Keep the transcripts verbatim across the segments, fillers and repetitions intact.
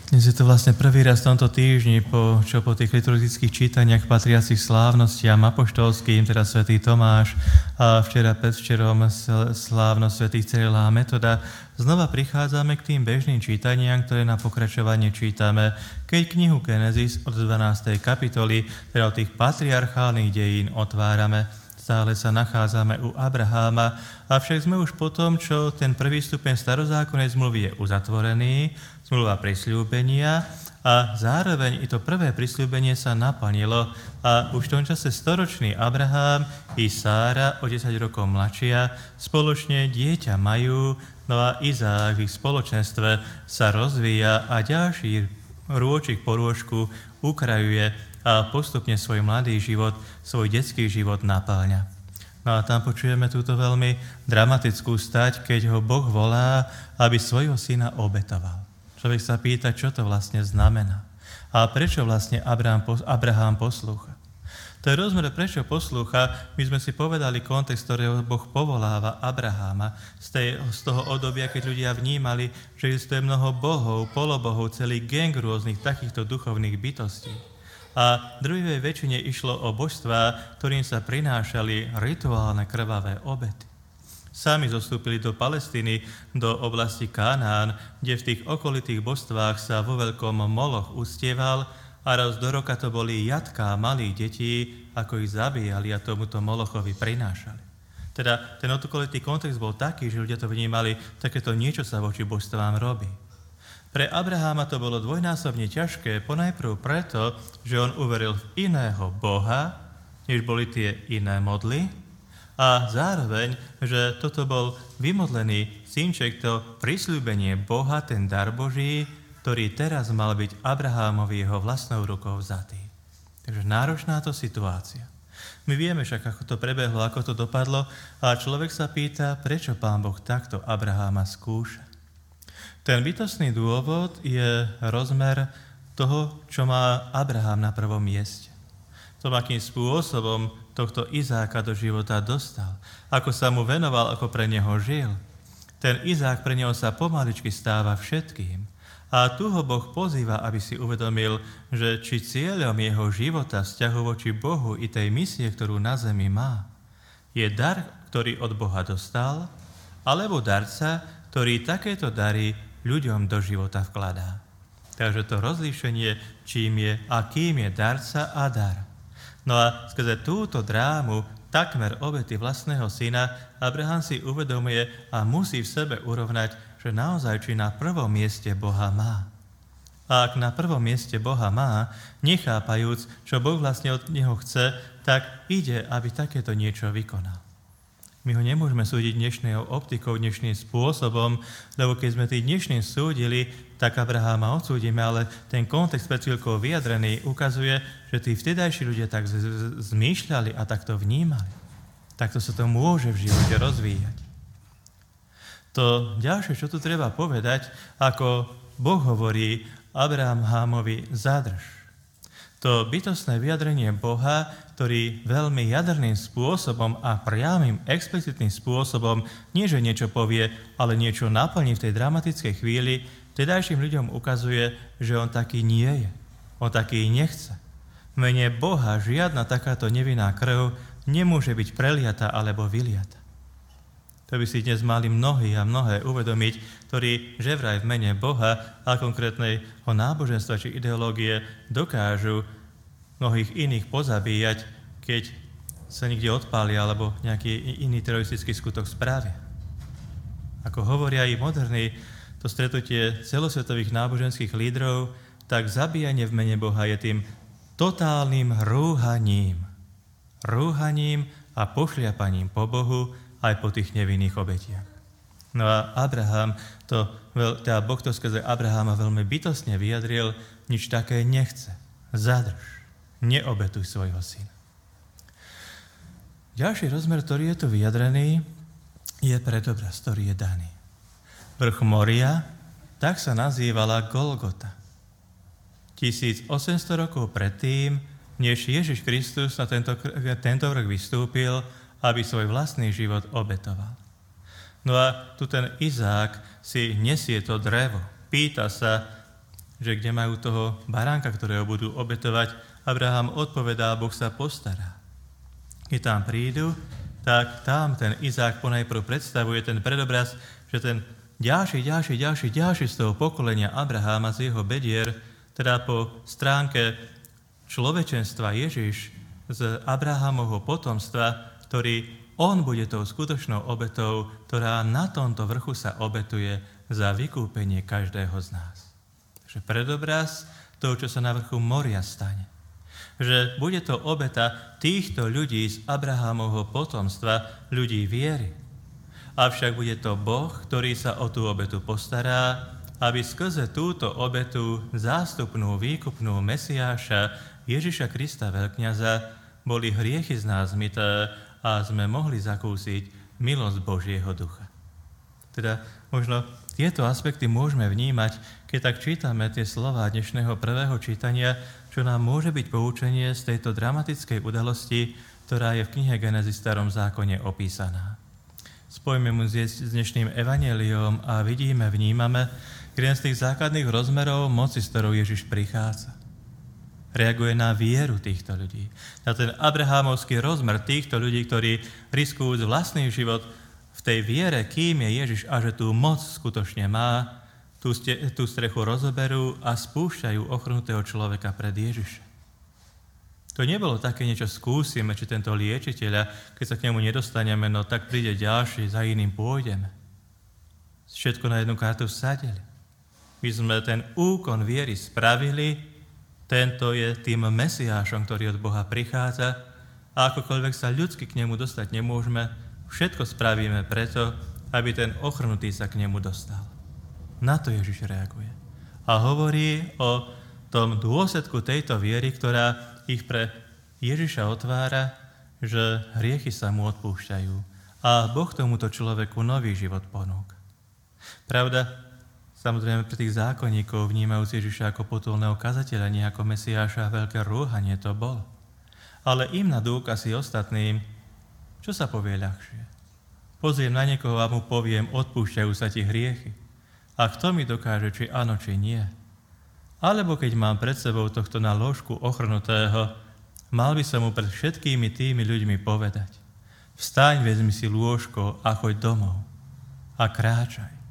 Dnes je to vlastne prvý raz v tomto týždni, po, čo po tých liturgických čítaniach patriacich slávnostiam apoštolským, teda svätý Tomáš a včera predvčerom slávnosť svätých Cyrila a Metoda, znova prichádzame k tým bežným čítaniam, ktoré na pokračovanie čítame, keď knihu Genesis od dvanástej kapitoly, teda od tých patriarchálnych dejín otvárame. Stále sa nachádzame u Abraháma, avšak sme už po tom, čo ten prvý stupeň starozákonnej zmluvy je uzatvorený, zmluva prisľúbenia, a zároveň i to prvé prisľúbenie sa naplnilo a už v tom čase storočný Abrahám i Sára o desať rokov mladšia spoločne dieťa majú, no a Izák v ich spoločenstve sa rozvíja a ďalší rôčik po rôčku ukrajuje a postupne svoj mladý život, svoj detský život napáľa. No a tam počujeme túto veľmi dramatickú stať, keď ho Boh volá, aby svojho syna obetoval. Človek sa pýta, čo to vlastne znamená. A prečo vlastne Abraham, Abraham poslúcha. To je rozmer, prečo poslúcha. My sme si povedali kontext, ktorého Boh povoláva Abraháma z, tej, z toho obdobia, keď ľudia vnímali, že existuje mnoho bohov, polobohov, celý gang rôznych takýchto duchovných bytostí. A druhej väčšine išlo o božstvá, ktorým sa prinášali rituálne krvavé obety. Sami zostúpili do Palestíny, do oblasti Kanán, kde v tých okolitých božstvách sa vo veľkom Moloch uctieval a raz do roka to boli jatká malých detí, ako ich zabíjali a tomuto Molochovi prinášali. Teda ten okolitý kontext bol taký, že ľudia to vnímali, takéto niečo sa voči božstvám robí. Pre Abraháma to bolo dvojnásobne ťažké, ponajprv preto, že on uveril v iného Boha, než boli tie iné modly, a zároveň, že toto bol vymodlený synček, to prisľúbenie Boha, ten dar Boží, ktorý teraz mal byť Abrahámovi jeho vlastnou rukou vzatý. Takže náročná to situácia. My vieme však, ako to prebehlo, ako to dopadlo, a človek sa pýta, prečo Pán Boh takto Abraháma skúša. Ten bytostný dôvod je rozmer toho, čo má Abraham na prvom mieste. Tom, akým spôsobom tohto Izáka do života dostal, ako sa mu venoval, ako pre neho žil. Ten Izák pre neho sa pomaličky stáva všetkým. A tu ho Boh pozýva, aby si uvedomil, že či cieľom jeho života, vzťahu voči Bohu i tej misie, ktorú na zemi má, je dar, ktorý od Boha dostal, alebo darca, ktorý takéto dary ľuďom do života vkladá. Takže to rozlíšenie, čím je a kým je darca a dar. No a skrze túto drámu, takmer obety vlastného syna, Abraham si uvedomuje a musí v sebe urovnať, že naozaj či na prvom mieste Boha má. A ak na prvom mieste Boha má, nechápajúc, čo Boh vlastne od neho chce, tak ide, aby takéto niečo vykonal. My ho nemôžeme súdiť dnešnou optikou, dnešným spôsobom, lebo keď sme tým dnešným súdili, tak Abraháma odsúdime, ale ten kontext pred chvíľkou vyjadrený ukazuje, že tí vtedajší ľudia tak z- z- zmýšľali a takto vnímali. Takto sa to môže v živote rozvíjať. To ďalšie, čo tu treba povedať, ako Boh hovorí Abrahámovi, zadrž. To bytostné vyjadrenie Boha, ktorý veľmi jadrným spôsobom a priamým, explicitným spôsobom nie, že niečo povie, ale niečo naplní v tej dramatickej chvíli, vtedajším ľuďom ukazuje, že on taký nie je. On taký nechce. V mene Boha žiadna takáto nevinná krv nemôže byť preliata alebo vyliata. To by si dnes mali mnohí a mnohé uvedomiť, ktorí že vraj v mene Boha a konkrétnej ho náboženstva či ideológie dokážu mnohých iných pozabíjať, keď sa niekde odpália alebo nejaký iný teroristický skutok spravia. Ako hovoria i moderní, to stretnutie celosvetových náboženských lídrov, tak zabíjanie v mene Boha je tým totálnym rúhaním. Rúhaním a pošliapaním po Bohu, aj po tých nevinných obetiach. No a Abraham, to, teda Boh to skrze Abraháma veľmi bytostne vyjadril, nič také nechce. Zadrž, neobetuj svojho syna. Ďalší rozmer, ktorý je tu vyjadrený, je predobraz, ktorý je daný. Vrch Moria, tak sa nazývala Golgota. tisícosemsto rokov predtým, než Ježiš Kristus na tento, tento vrch vystúpil, aby svoj vlastný život obetoval. No a tu ten Izák si nesie to drevo. Pýta sa, že kde majú toho baránka, ktorého budú obetovať, Abraham odpovedá, Boh sa postará. Keď tam prídu, tak tam ten Izák ponajprv predstavuje ten predobraz, že ten ďalší, ďalší, ďalší, ďalší z toho pokolenia Abraháma, z jeho bedier, teda po stránke človečenstva Ježiš z Abrahámovho potomstva, ktorý on bude tou skutočnou obetou, ktorá na tomto vrchu sa obetuje za vykúpenie každého z nás. Takže predobraz toho, čo sa na vrchu moria stane. Že bude to obeta týchto ľudí z Abrahámovho potomstva, ľudí viery. Avšak bude to Boh, ktorý sa o tú obetu postará, aby skrze túto obetu zástupnú, výkupnú Mesiáša Ježiša Krista veľkňaza boli hriechy z nás zmyté a sme mohli zakúsiť milosť Božieho ducha. Teda možno tieto aspekty môžeme vnímať, keď tak čítame tie slová dnešného prvého čítania, čo nám môže byť poučenie z tejto dramatickej udalosti, ktorá je v knihe Genesis v Starom zákone opísaná. Spojme mu s dnešným evanjeliom a vidíme, vnímame jeden z tých základných rozmerov moci, s ktorou Ježiš prichádza. Reaguje na vieru týchto ľudí. Na ten abrahámovský rozmer týchto ľudí, ktorí riskujúc vlastný život v tej viere, kým je Ježiš a že tú moc skutočne má, tú, ste, tú strechu rozoberú a spúšťajú ochrnutého človeka pred Ježiša. To nebolo také niečo, skúsime, či tento liečiteľa, keď sa k nemu nedostaneme, no tak príde ďalší, za iným pôjdeme. Všetko na jednu kartu vsadili. My sme ten úkon viery spravili, tento je tým Mesiášom, ktorý od Boha prichádza a akokoľvek sa ľudsky k nemu dostať nemôžeme, všetko spravíme preto, aby ten ochrnutý sa k nemu dostal. Na to Ježiš reaguje. A hovorí o tom dôsledku tejto viery, ktorá ich pre Ježiša otvára, že hriechy sa mu odpúšťajú a Boh tomuto človeku nový život ponúka. Pravda, samozrejme pre tých zákonníkov, vnímajúc Ježiša ako potulného kazateľa, nie ako Mesiáša, veľké rúhanie to bol. Ale im na dôkaz i ostatným, čo sa povie ľahšie? Pozriem na niekoho a mu poviem, odpúšťajú sa ti hriechy. A kto mi dokáže, či áno, či nie? Alebo keď mám pred sebou tohto na lôžku ochrnutého, mal by som mu pred všetkými tými ľuďmi povedať: vstaň, vezmi si lôžko a choď domov. A kráčaj.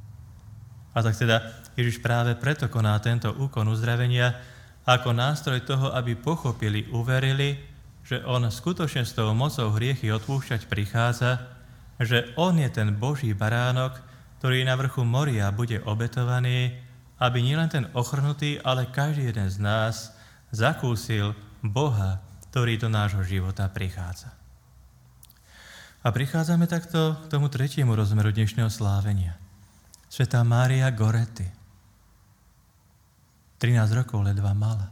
A tak teda Ježiš práve preto koná tento úkon uzdravenia ako nástroj toho, aby pochopili, uverili, že on skutočne s tou mocou hriechy odpúšťať prichádza, že on je ten Boží baránok, ktorý na vrchu moria bude obetovaný, aby nielen ten ochrnutý, ale každý jeden z nás zakúsil Boha, ktorý do nášho života prichádza. A prichádzame takto k tomu tretiemu rozmeru dnešného slávenia. Svätá Mária Goretti. trinásť rokov ledva mala.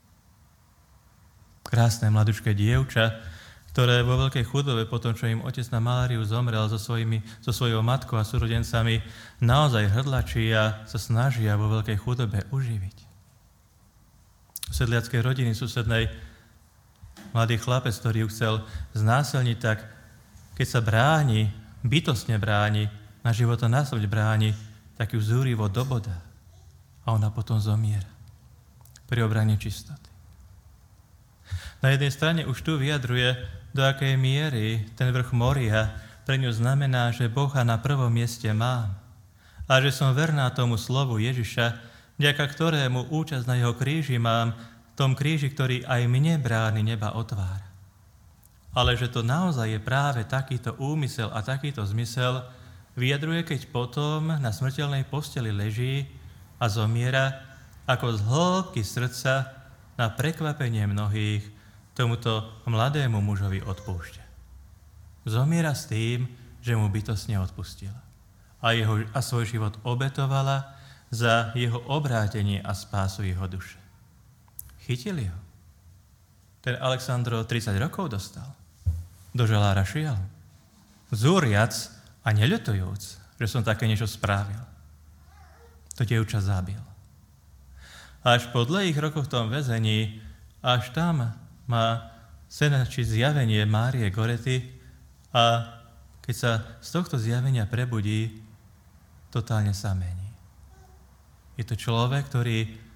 Krásne mladučké dievča, ktoré vo veľkej chudobe, potom čo im otec na maláriu zomrel so, svojimi, so svojou matkou a súrodencami, naozaj hrdlačí a sa snažia vo veľkej chudobe uživiť. V sedliackej rodiny susednej mladý chlapec, ktorý ju chcel znásilniť, tak keď sa bráni, bytostne bráni, na života na smrť bráni, tak ju zúrivo dobodá a ona potom zomiera pri obrane čistoty. Na jednej strane už tu vyjadruje, do akej miery ten vrch moria pre ňu znamená, že Boha na prvom mieste mám a že som verná tomu slovu Ježiša, vďaka ktorému účasť na jeho kríži mám, v tom kríži, ktorý aj mne brány neba otvára. Ale že to naozaj je práve takýto úmysel a takýto zmysel, vyjadruje, keď potom na smrteľnej posteli leží a zomiera, ako z hĺbky srdca na prekvapenie mnohých tomuto mladému mužovi odpúšťa. Zomiera s tým, že mu bytostne odpustila a, jeho, a svoj život obetovala za jeho obrátenie a spásu jeho duše. Chytili ho. Ten Alexandro tridsať rokov dostal. Do žalára šiel. Zúriac a neľutujúc, že som také niečo spravil. To dievča zabil. Až po dlhých rokoch v tom väzení, až tam má senačiť zjavenie Márie Goretti a keď sa z tohto zjavenia prebudí, totálne sa mení. Je to človek, ktorý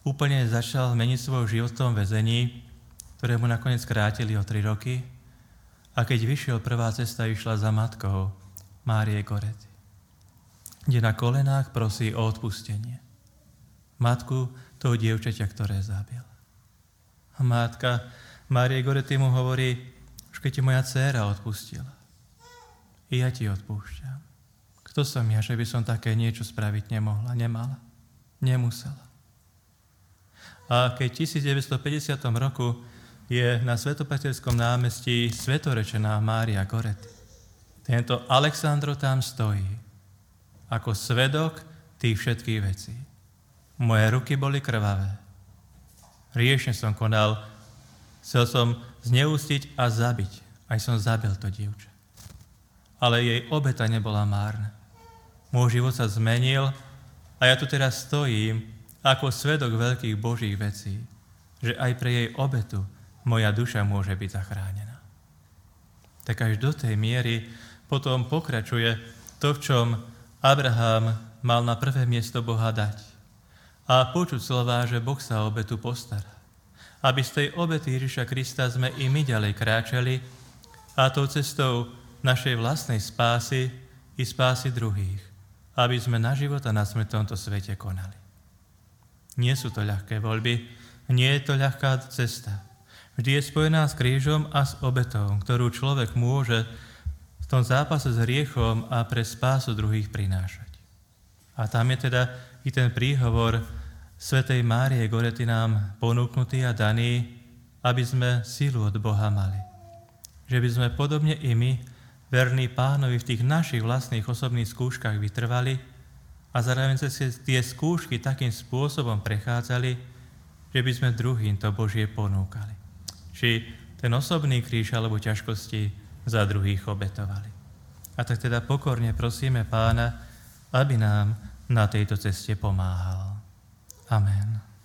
úplne začal meniť svoj život v tom väzení, ktoré mu nakoniec krátili o tri roky. A keď vyšiel, prvá cesta išla za matkou Márie Gorety, kde na kolenách prosí o odpustenie. Matku toho dievčaťa, ktoré zabil. A matka Márie Gorety mu hovorí, už keď ti moja dcéra odpustila, i ja ti odpúšťam. Kto som ja, že by som také niečo spraviť nemohla, nemala, nemusela. A keď v tisícdeväťstopäťdesiatom roku je na Svetopeterskom námestí svetorečená Mária Gorety, tento Alexandro tam stojí ako svedok tých všetkých vecí. Moje ruky boli krvavé. Riešne som konal, chcel som zneústiť a zabiť. Aj som zabil to dievča. Ale jej obeta nebola márna. Môj život sa zmenil a ja tu teraz stojím ako svedok veľkých Božích vecí, že aj pre jej obetu moja duša môže byť zachránená. Tak až do tej miery potom pokračuje to, v čom Abraham mal na prvé miesto Boha dať. A počuť slová, že Boh sa o obetu postará. Aby z tej obety Ježiša Krista sme i my ďalej kráčali a tou cestou našej vlastnej spásy i spásy druhých, aby sme na život a na smrť v tomto svete konali. Nie sú to ľahké voľby, nie je to ľahká cesta. Vždy je spojená s krížom a s obetou, ktorú človek môže v tom zápase s hriechom a pre spásu druhých prinášať. A tam je teda i ten príhovor svätej Márie Gorety nám ponúknutý a daný, aby sme silu od Boha mali. Že by sme podobne i my, verní Pánovi, v tých našich vlastných osobných skúškach vytrvali a zároveň sa tie skúšky takým spôsobom prechádzali, že by sme druhým to Božie ponúkali. Či ten osobný kríž alebo ťažkosti za druhých obetovali. A tak teda pokorne prosíme Pána, aby nám na tejto ceste pomáhal. Amen.